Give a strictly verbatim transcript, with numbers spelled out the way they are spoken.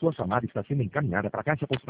Sua chamada está sendo encaminhada para a caixa postal.